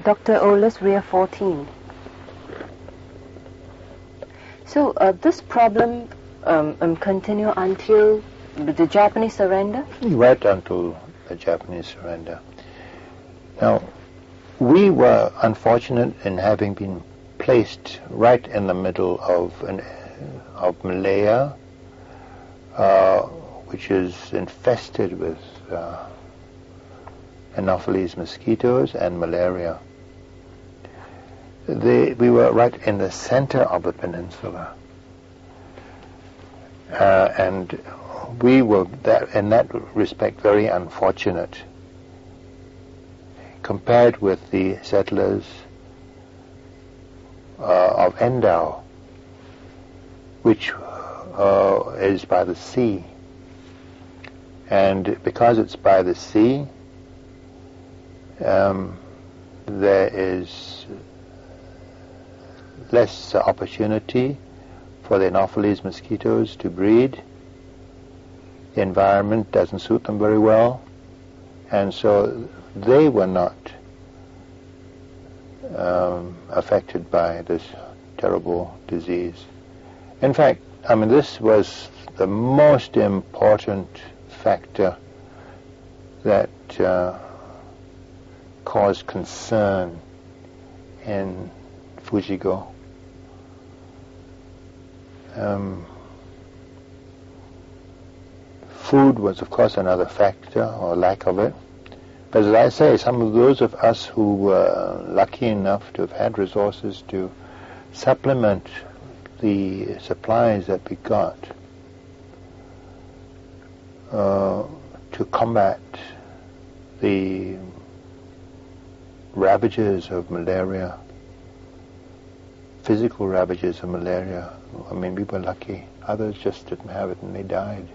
Dr. Oles, Rear 14. So this problem continued until the Japanese surrender? Right until the Japanese surrender. Now, we were unfortunate in having been placed right in the middle of Malaya, which is infested with Anopheles mosquitoes and malaria. We were right in the center of the peninsula, and we were in that respect very unfortunate compared with the settlers of Endau, which is by the sea. And because it's by the sea, there is less opportunity for the Anopheles mosquitoes to breed. The environment doesn't suit them very well, and so they were not affected by this terrible disease. In fact, I mean, this was the most important factor that caused concern in Fujigo. Food was, of course, another factor, or lack of it. But as I say, some of those of us who were lucky enough to have had resources to supplement the supplies that we got to combat the ravages of malaria, physical ravages of malaria. I mean, we were lucky. Others just didn't have it and they died.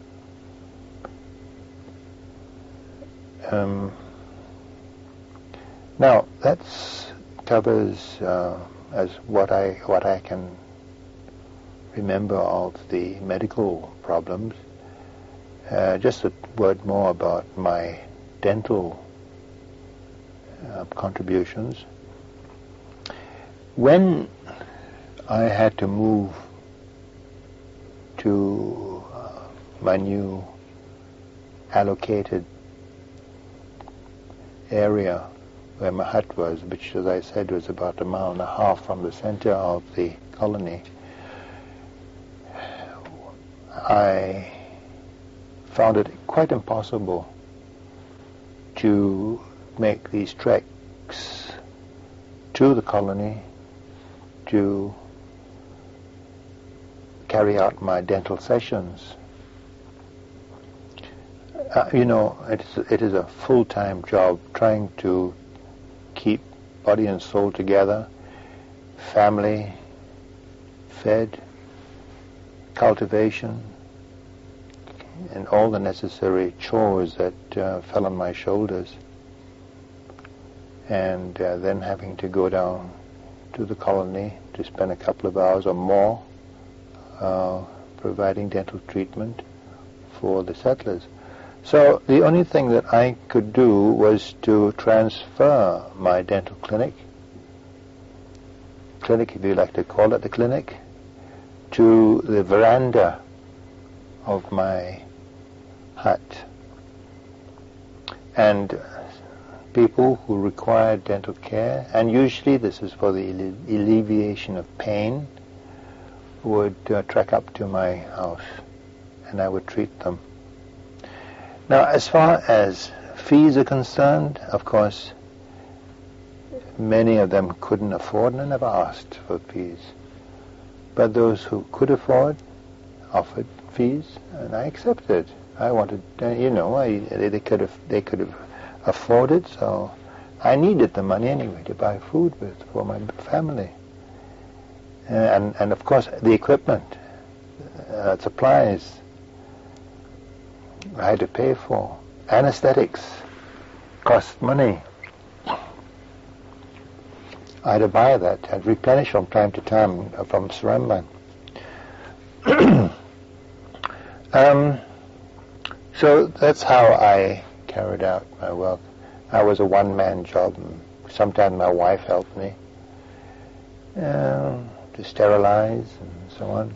Now that covers as what I can remember of the medical problems. Just a word more about my dental contributions. When I had to move to my new allocated area where my hut was, which, as I said, was about 1.5 miles from the center of the colony, I found it quite impossible to make these treks to the colony to carry out my dental sessions. You know, it is a full-time job trying to keep body and soul together, family, fed, cultivation, and all the necessary chores that fell on my shoulders. And then having to go down to the colony to spend a couple of hours or more providing dental treatment for the settlers. So the only thing that I could do was to transfer my dental clinic, if you like to call it the clinic, to the veranda of my hut. And people who required dental care, and usually this is for the alleviation of pain, would trek up to my house and I would treat them. Now, as far as fees are concerned, of course, many of them couldn't afford and never asked for fees. But those who could afford offered fees, and I accepted. I wanted, they could have afforded, so I needed the money anyway to buy food with for my family. And of course, the equipment, supplies, I had to pay for. Anesthetics cost money. I had to buy that and replenish from time to time from Seremban. So that's how I carried out my work. I was a one-man job, sometimes my wife helped me to sterilize and so on.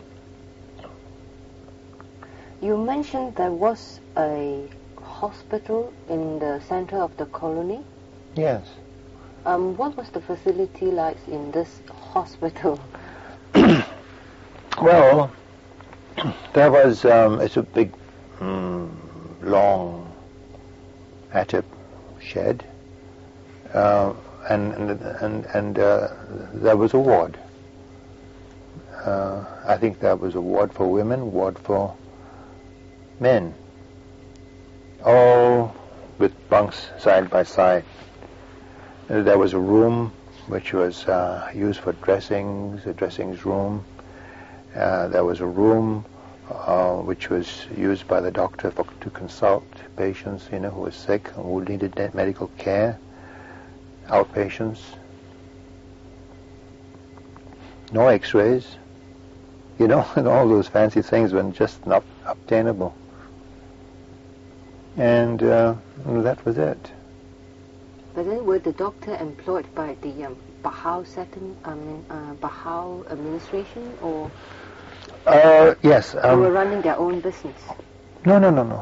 You mentioned there was a hospital in the center of the colony. Yes. What was the facility like in this hospital? Well, there was, it's a big, long attic shed, and there was a ward. I think there was a ward for women, ward for men, all with bunks side by side. There was a room which was used for dressings, a dressings room. There was a room which was used by the doctor to consult patients, who were sick and who needed medical care, outpatients. No X-rays, and all those fancy things were just not obtainable. And that was it. But then were the doctor employed by the Bahau administration, or? Yes. They were running their own business? No.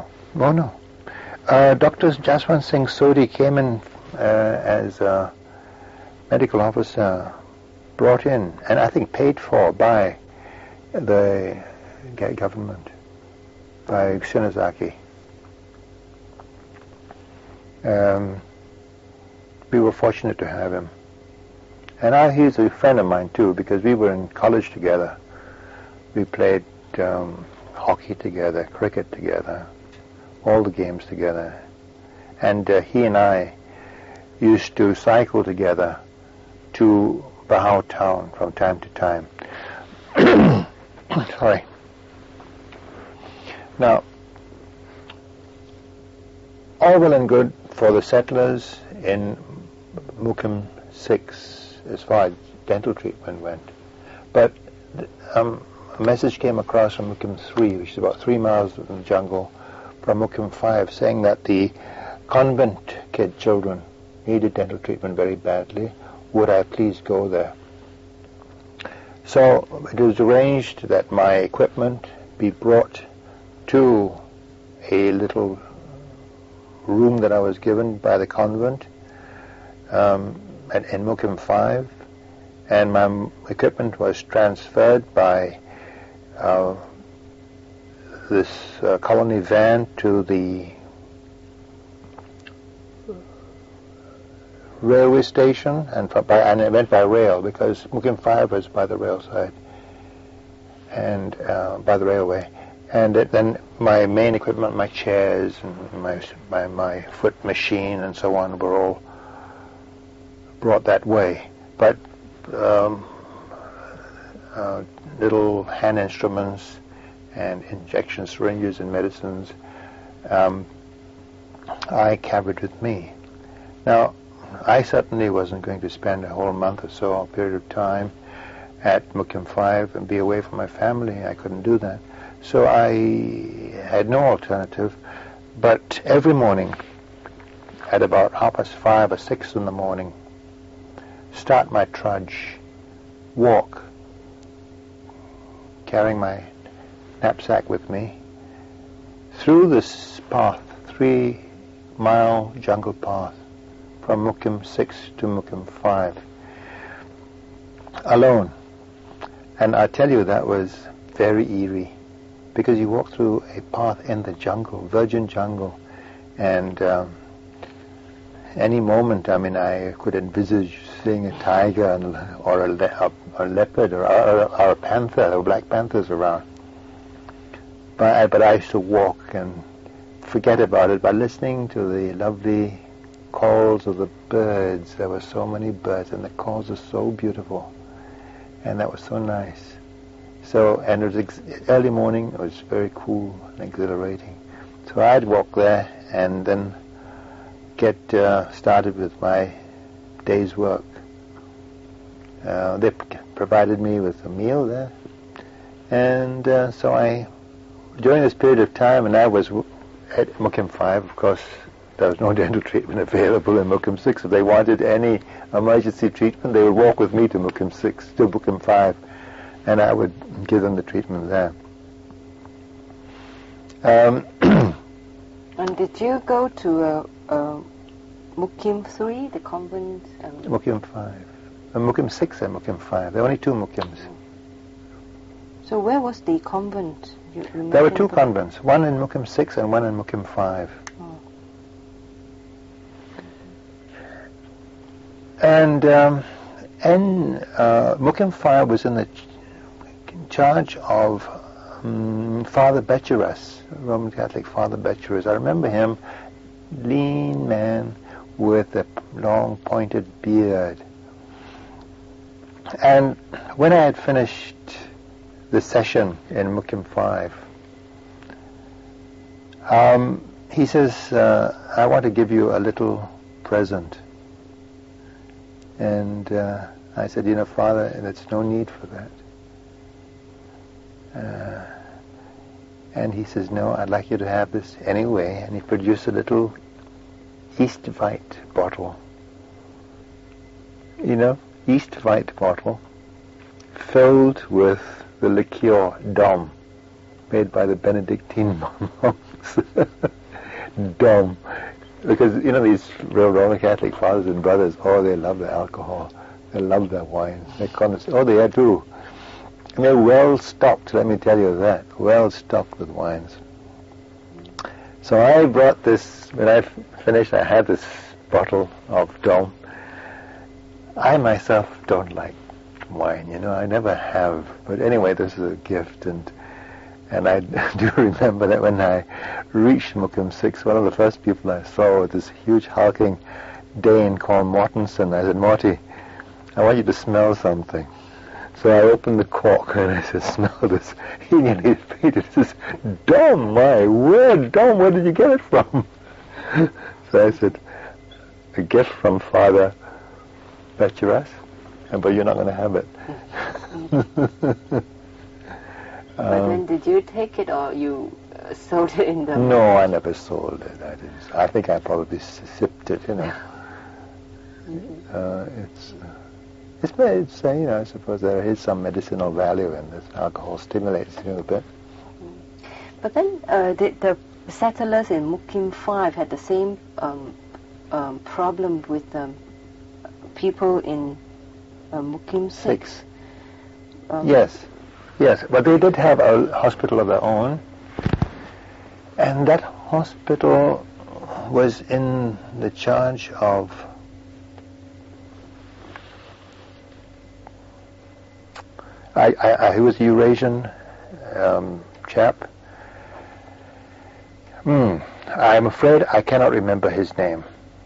Dr. Jaswant Singh Sodhi came in as a medical officer, brought in, and I think paid for by the government, by Shinazaki. We were fortunate to have him. And he's a friend of mine too, because we were in college together. We played hockey together, cricket together, all the games together. And he and I used to cycle together to Bahau town from time to time. Sorry. Now, all well and good for the settlers in Mukim 6 as far as dental treatment went. But a message came across from Mukim 3, which is about 3 miles in the jungle, from Mukim 5, saying that the convent children needed dental treatment very badly. Would I please go there? So it was arranged that my equipment be brought to a little room that I was given by the convent in Mukim 5, and my equipment was transferred by this colony van to the railway station, and it went by rail because Mukim 5 was by the rail side and by the railway. And then my main equipment, my chairs and my foot machine and so on, were all brought that way. But little hand instruments and injection syringes and medicines I carried with me. Now, I certainly wasn't going to spend a whole month or so, a period of time, at Mukim 5 and be away from my family. I couldn't do that. So I had no alternative, but every morning at about 5:30 or 6 in the morning, start my trudge, walk, carrying my knapsack with me, through this path, 3-mile jungle path, from Mukim 6 to Mukim 5, alone. And I tell you, that was very eerie, because you walk through a path in the jungle, virgin jungle, and any moment, I could envisage seeing a tiger or a leopard or a panther, or black panthers around. But I used to walk and forget about it by listening to the lovely calls of the birds. There were so many birds, and the calls were so beautiful, and that was so nice. So, and it was early morning. It was very cool and exhilarating. So I'd walk there and then get started with my day's work. They provided me with a meal there, and so during this period of time, and I was at Mukim 5, of course, there was no dental treatment available in Mukim 6. If they wanted any emergency treatment, they would walk with me to Mukim 6, to Mukim 5, and I would give them the treatment there. And did you go to Mukim 3, the convent? Mukim 5. Mukim 6 and Mukim 5. There are only two Mukims. So where was the convent? There were two convents, one in Mukim 6 and one in Mukim 5. Oh. And Mukim 5 was in the charge of Father Becheras, Roman Catholic Father Becheras. I remember him, lean man with a long pointed beard. And when I had finished the session in Mukim 5, he says, I want to give you a little present. And I said, Father, there's no need for that. And he says, no, I'd like you to have this anyway. And he produced a little Eastvite bottle. Eastvite bottle filled with the liqueur Dom, made by the Benedictine monks. Dom. Because, these real Roman Catholic fathers and brothers, they love their alcohol. They love their wine. They do. And they're well stocked, let me tell you that. Well stocked with wines. So I brought this, when I finished, I had this bottle of Dom. I myself don't like wine, I never have. But anyway, this is a gift, and I do remember that when I reached Mukim 6, one of the first people I saw was this huge hulking Dane called Mortensen. I said, Morty, I want you to smell something. So I opened the cork and I said, smell this. He nearly fainted. He says, Dom, my word, Dom, where did you get it from? So I said, a gift from Father Becheras, but you're not going to have it. But then did you take it or you sold it in the... No, I never sold it. I think I probably sipped it, It's I suppose there is some medicinal value in this. Alcohol stimulates you a bit. But then did the settlers in Mukim 5 had the same problem with people in Mukim 6? Yes, but they did have a hospital of their own, and that hospital was in the charge of he was a Eurasian chap. I'm afraid I cannot remember his name.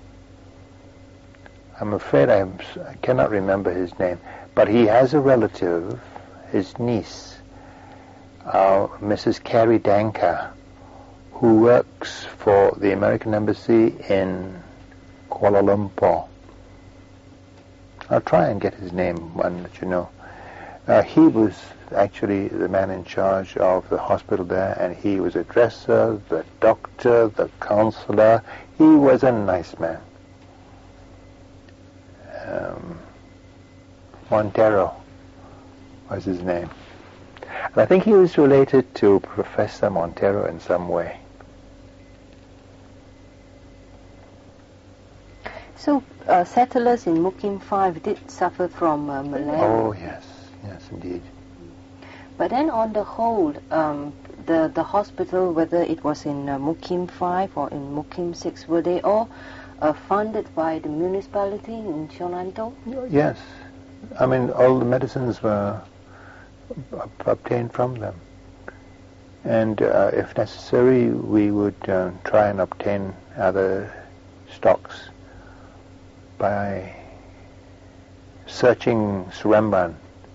I cannot remember his name. But he has a relative, his niece, Mrs. Carrie Danka, who works for the American Embassy in Kuala Lumpur. I'll try and get his name and let you know. He was actually the man in charge of the hospital there, and he was a dresser, the doctor, the counselor. He was a nice man. Montero was his name. And I think he was related to Professor Montero in some way. So settlers in Mukim 5 did suffer from malaria? Oh, yes, indeed. But then on the whole, the hospital, whether it was in Mukim 5 or in Mukim 6, were they all funded by the municipality in Shonanto? Yes. I mean, all the medicines were obtained from them. And if necessary, we would try and obtain other stocks by searching Seremban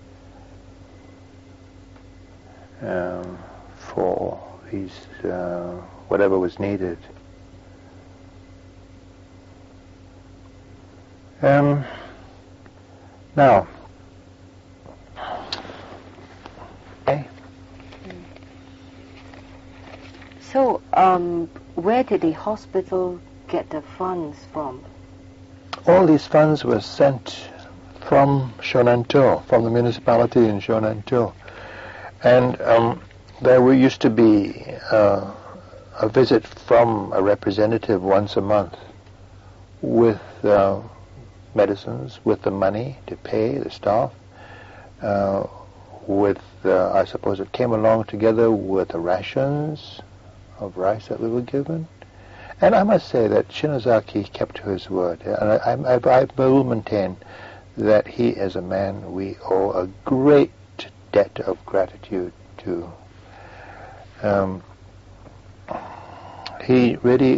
for these whatever was needed. Now, okay. So, where did the hospital get the funds from? All these funds were sent from Shonanto, from the municipality in Shonanto. And there used to be a visit from a representative once a month with medicines, with the money to pay the staff, I suppose it came along together with the rations of rice that we were given. And I must say that Shinozaki kept to his word. And I will maintain that he is a man we owe a great debt of gratitude to. He really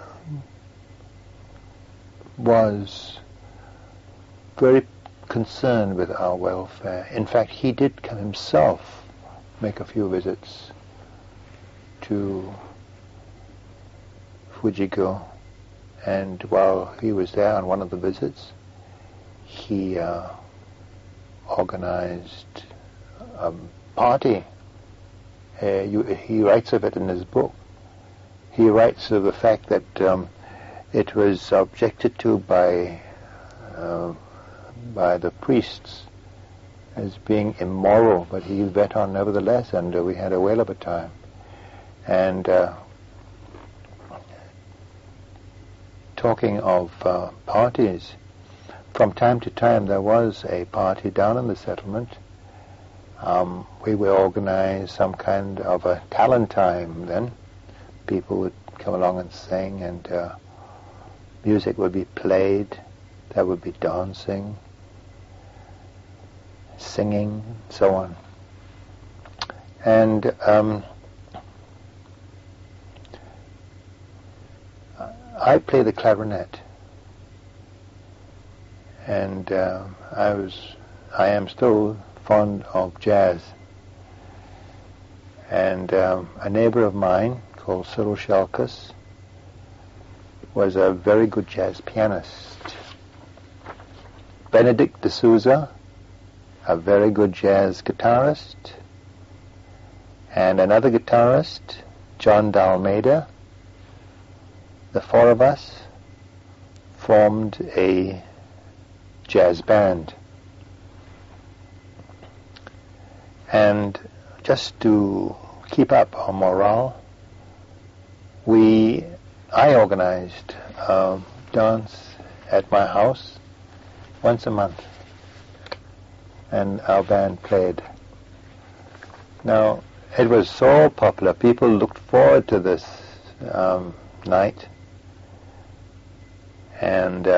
was very concerned with our welfare. In fact, he did come himself make a few visits to Fujigo, and while he was there on one of the visits, he organized a party. He writes of it in his book. He writes of the fact that it was objected to by the priests as being immoral, but he went on nevertheless, and we had a whale of a time. And talking of parties, from time to time there was a party down in the settlement. We would organize some kind of a talent time then. People would come along and sing, and music would be played. There would be dancing, singing, so on. And I play the clarinet, and I am still fond of jazz. And a neighbor of mine called Cyril Shalkus was a very good jazz pianist. Benedict D'Souza, a very good jazz guitarist, and another guitarist, John D'Almeida. The four of us formed a jazz band. And just to keep up our morale, I organized a dance at my house once a month, and our band played. Now, it was so popular, people looked forward to this night, and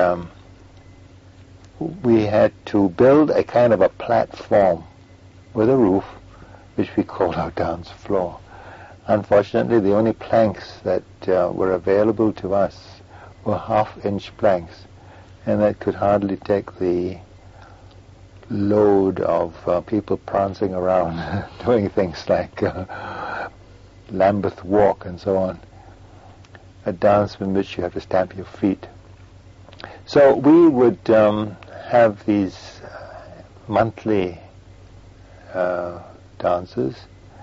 we had to build a kind of a platform with a roof, which we called our dance floor. Unfortunately, the only planks that were available to us were half-inch planks, and that could hardly take the load of people prancing around doing things like Lambeth Walk and so on, a dance in which you have to stamp your feet. So we would have these monthly dances.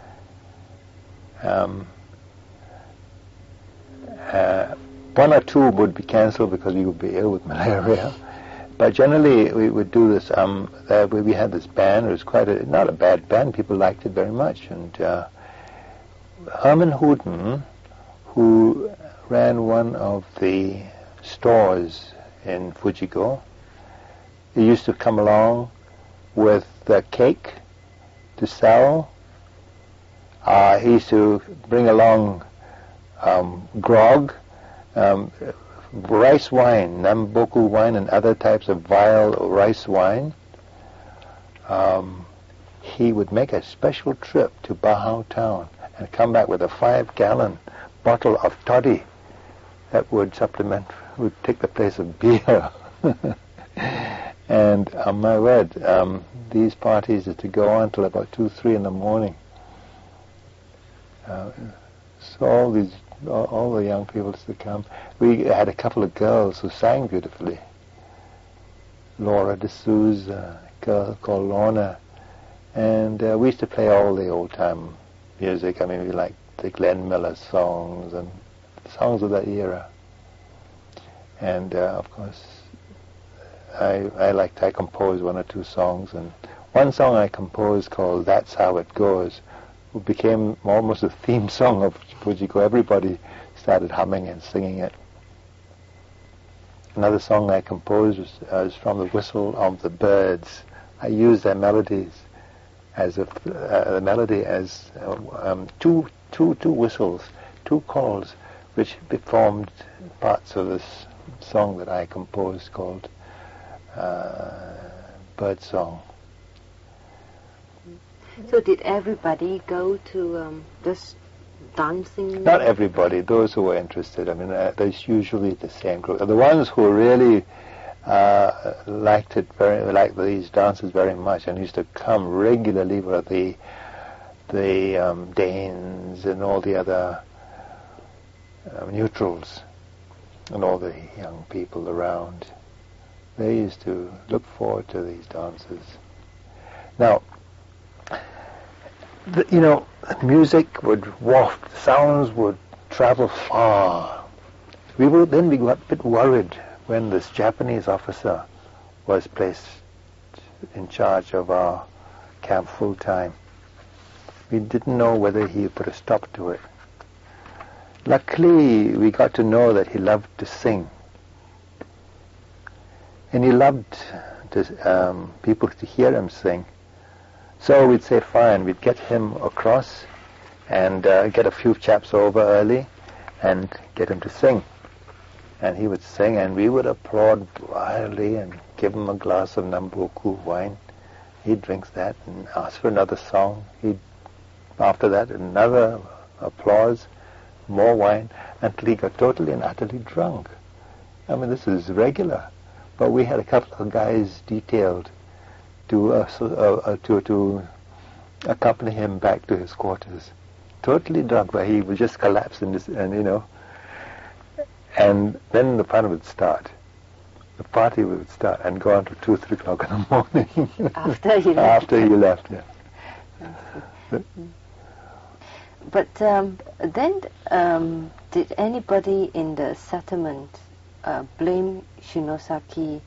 One or two would be cancelled because we would be ill with malaria. But generally, we would do this. We had this band. It was not a bad band. People liked it very much. And Herman Houten, who ran one of the stores in Fujigo, he used to come along with cake to sell. He used to bring along grog, rice wine, Namboku wine, and other types of vile rice wine. He would make a special trip to Bahau town and come back with a 5-gallon bottle of toddy that would take the place of beer. And on my word, these parties are to go on till about 2-3 in the morning. So all the young people used to come. We had a couple of girls who sang beautifully. Laura D'Souza, a girl called Lorna, and we used to play all the old-time music. I mean, we liked the Glenn Miller songs and songs of that era. And of course, I composed one or two songs, and one song I composed called "That's How It Goes" became almost a theme song of Fujiko. Everybody started humming and singing it. Another song I composed was from the whistle of the birds. I used their melodies as a melody as two whistles, two calls, which formed parts of this song that I composed called Bird Song. So did everybody go to this dancing? Not everybody. Those who were interested. I mean, there's usually the same group. The ones who really liked these dances very much and used to come regularly were the Danes and all the other neutrals and all the young people around. They used to look forward to these dances. Now, music would waft, sounds would travel far. We got a bit worried when this Japanese officer was placed in charge of our camp full time. We didn't know whether he would put a stop to it. Luckily, we got to know that he loved to sing. And he loved people to hear him sing. So we'd say, fine, we'd get him across and get a few chaps over early and get him to sing. And he would sing, and we would applaud wildly and give him a glass of Nambuku wine. He'd drink that and ask for another song. After that, another applause, more wine, until he got totally and utterly drunk. I mean, this is regular. But we had a couple of guys detailed to accompany him back to his quarters. Totally drunk, where he would just collapse and then the fun would start. The party would start and go on to 2, 3 o'clock in the morning. After he left. After he left, yeah. But then, did anybody in the settlement blame Shinosaki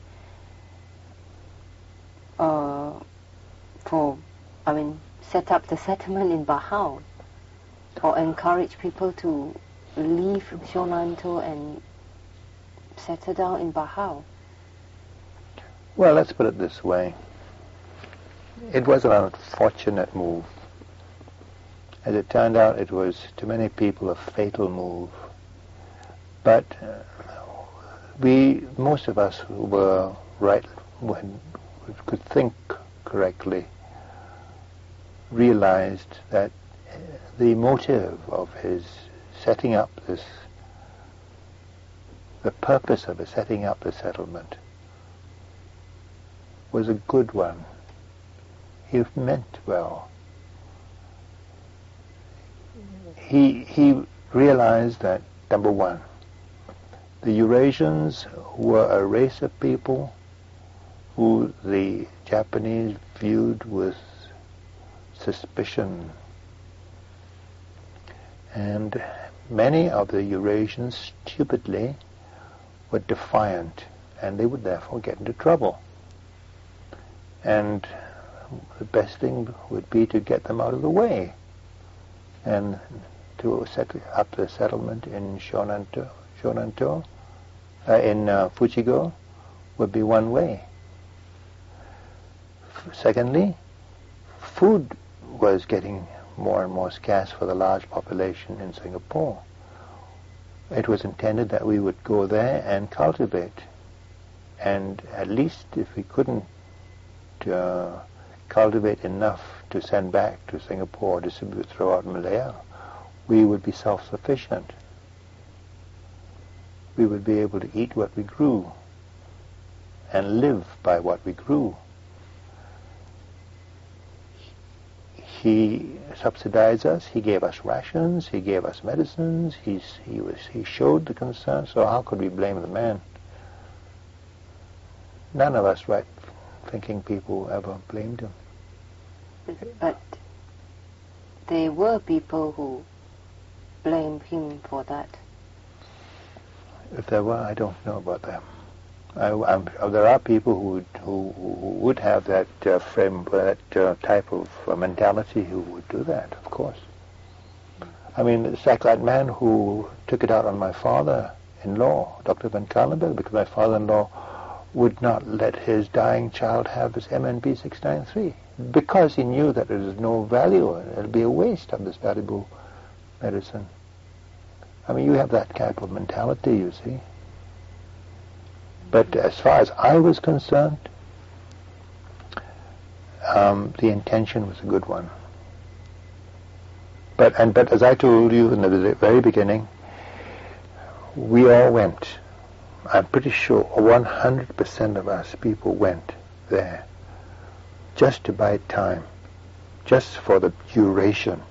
set up the settlement in Bahau, or encourage people to leave Shonanto and settle down in Bahau? Well, let's put it this way. It was an unfortunate move. As it turned out, it was, to many people, a fatal move. But most of us who were right, when we could think correctly, realized that the motive of his setting up this, the purpose of his setting up the settlement, was a good one. He meant well. He realized that, number one, the Eurasians were a race of people who the Japanese viewed with suspicion. And many of the Eurasians, stupidly, were defiant, and they would therefore get into trouble. And the best thing would be to get them out of the way, and to set up the settlement in Shonanto, in Fujigo, would be one way. Secondly, food was getting more and more scarce for the large population in Singapore. It was intended that we would go there and cultivate, and at least if we couldn't cultivate enough to send back to Singapore or distribute throughout Malaya, we would be self-sufficient. We would be able to eat what we grew and live by what we grew. He subsidized us, he gave us rations, he gave us medicines, he showed the concern, so how could we blame the man? None of us right-thinking people ever blamed him. But there were people who blamed him for that. If there were, I don't know about them. There are people who would have that type of mentality who would do that, of course. I mean, it's like that man who took it out on my father-in-law, Dr. Van Karlenberg, because my father-in-law would not let his dying child have his MNB 693 because he knew that there is no value. It would be a waste of this valuable medicine. I mean, you have that type of mentality, you see. But as far as I was concerned, the intention was a good one. But as I told you in the very beginning, we all went. I'm pretty sure 100% of us people went there just to buy time, just for the duration,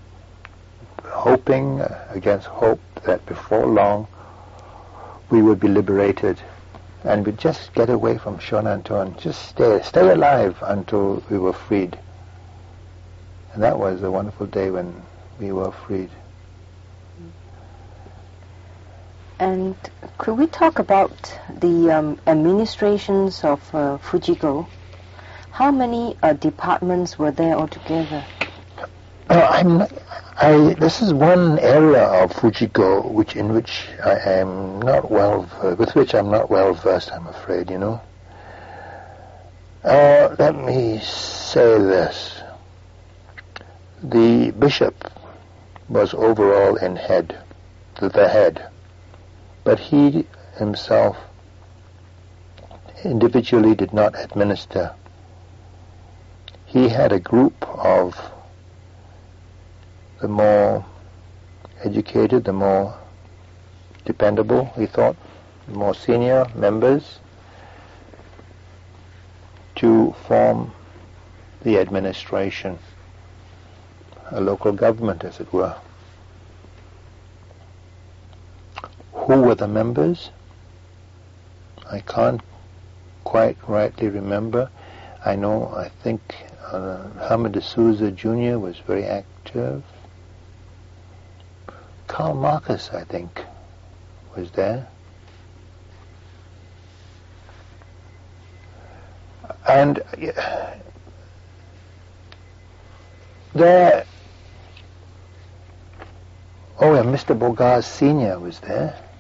hoping against hope that before long we would be liberated and we'd just get away from Shonanton, just stay alive until we were freed. And that was a wonderful day when we were freed. And could we talk about the administrations of Fujigo? How many departments were there altogether? This is one area of Fujigo with which I'm not well versed, I'm afraid, you know. Let me say this. The bishop was overall the head, but he himself individually did not administer. He had a group of the more educated, the more dependable, he thought, the more senior members to form the administration, a local government, as it were. Who were the members? I can't quite rightly remember. I think Hamid D'Souza Jr. was very active. Karl Marcus, I think, was there. And and Mr. Bogas Sr. was there.